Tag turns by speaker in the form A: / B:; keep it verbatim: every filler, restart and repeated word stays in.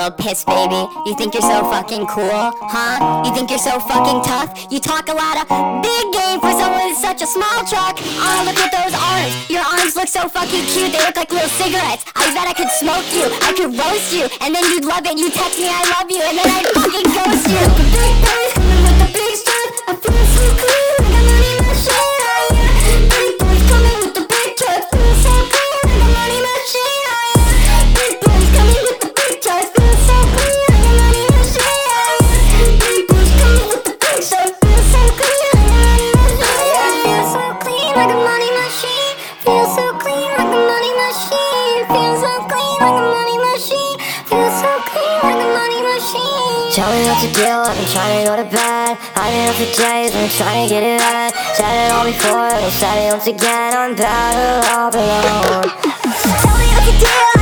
A: little piss baby. You think you're so fucking cool, huh? You think you're so fucking tough? You talk a lot of big game for someone with such a small truck. Oh, look at those arms. Your arms look so fucking cute. They look like little cigarettes. I bet I could smoke you, I could roast you, and then you'd love it. You text me I love you, and then I'd fucking ghost you. Big boys coming with the big stuff. I feel so cool, like I'm money machine. Oh yeah. Big boys coming with the big truck. Feel so cool, like a money machine. Oh yeah. Big boys coming with the big truck. Feel so cool, like a money machine. Oh yeah. Big boys coming with the big truck. Feel so cool, like a money machine. Feel so clean, like a money machine. Feel so clean, like a money machine. Feel so clean, like a money machine. Feel so clean, like a money machine.
B: Tell me what to do, I've been trying to go to bed. I've been up for days, I've been trying to get it right. Said it all before, I said it once again. I'm better off alone.
A: Tell me what to do.